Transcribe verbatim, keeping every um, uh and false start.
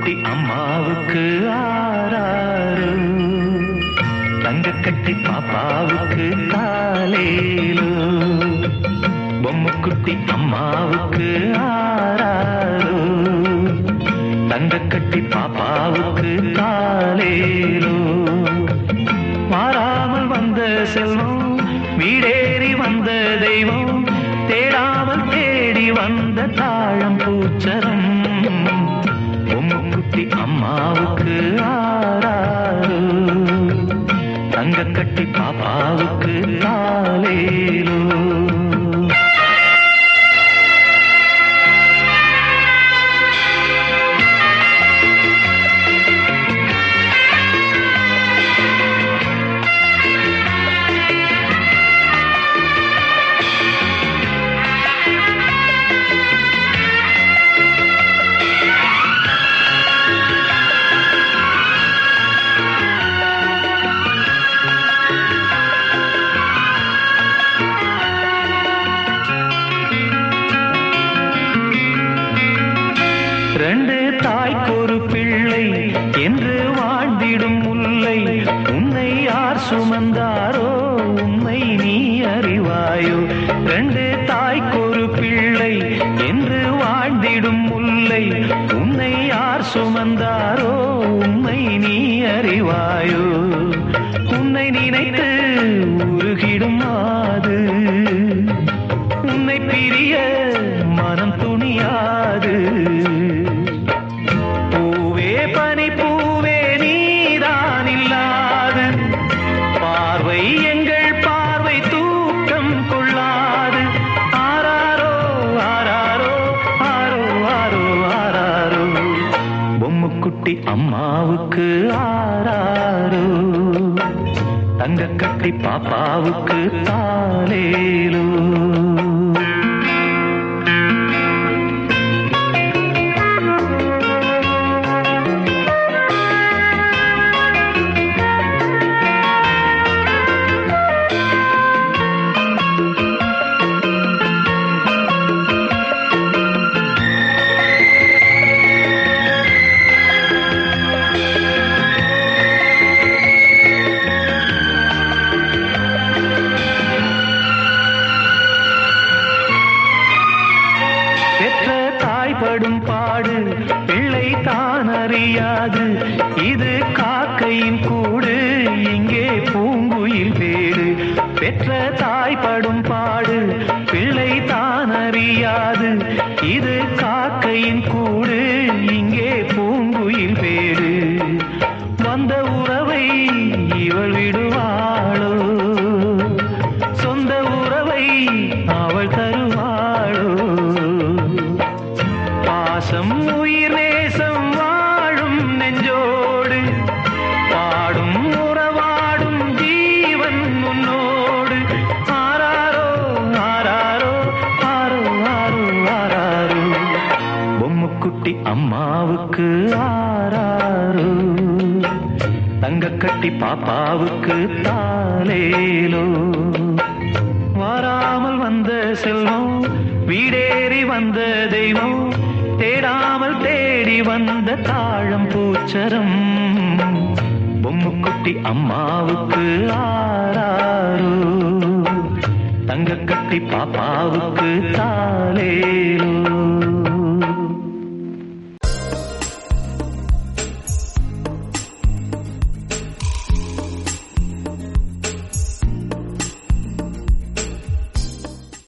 பொம்முக்குட்டி அம்மாவுக்கு ஆராரு, தங்கக்கட்டி பாப்பாவுக்கு தாலேலோ. பொம்முக்குட்டி அம்மாவுக்கு ஆராரு, தங்கக்கட்டி பாப்பாவுக்கு தாலேலோ. மாறாமல் வந்த செல்வம், வீடேறி வந்த தெய்வம், தேடாமல் தேடி வந்த தாழம் பூச்சரம். பொம்முக்குட்டி அம்மாவுக்கு ஆராரு, தங்கக்கட்டி பாப்பாவுக்கு தாலேலோ. ரெண்டு தாய்க்கொரு பிள்ளை என்று வாழ்ந்திடும் முல்லை, உன்னை யார் சுமந்தாரோ உண்மை நீ அறிவாயோ. ரெண்டு தாய்க்கொரு பிள்ளை என்று வாழ்ந்திடும் முல்லை, உன்னை யார் சுமந்தாரோ உண்மை நீ அறிவாயோ. உன்னை நினைத்து உருகிடும் மாது, உன்னை பிரிய மனம் துணியாது. பூவே பனி பூவே நீதான் இல்லாது, பார்வை எங்கள் பார்வை தூக்கம் கொள்ளாது. ஆராரோ ஆராரோ ஆரோ ஆரோ ஆராரோ. பொம்முக்குட்டி அம்மாவுக்கு ஆராரோ, தங்கக்கட்டி பாப்பாவுக்கு தாலேலோ. படும் பாடு பிள்ளை தான் அறியாது, இது காக்கையின் கூடு இங்கே பூங்குயில் வேடு. பெற்ற தாய் படும் பாடு பிள்ளை தான் அறியாது, இது காக்கையின் கூடு இங்கே பூங்குயில் வேடு. வந்த உறவை இவள் விடுவாளோ, சொந்த உறவை அவள் தருவாளோ. பாசம் உயிர் நேசம் வாழும் நெஞ்சோடு, பாடும் உறவாடும் ஜீவன் உன்னோடு. ஆராரோ ஆராரோ ஆரோ ஆரோ ஆராரோ. பொம்முக்குட்டி அம்மாவுக்கு ஆராரோ, தங்கக்கட்டி பாப்பாவுக்கு தாலேலோ. வாராமல் வந்த செல்வம், வீடேறி வந்த தெய்வம், தேடாமல் தேடி வந்த தாழம் பூச்சரம். பொம்முக்குட்டி அம்மாவுக்கு ஆராரோ, தங்கக்கட்டி பாப்பாவுக்கு தா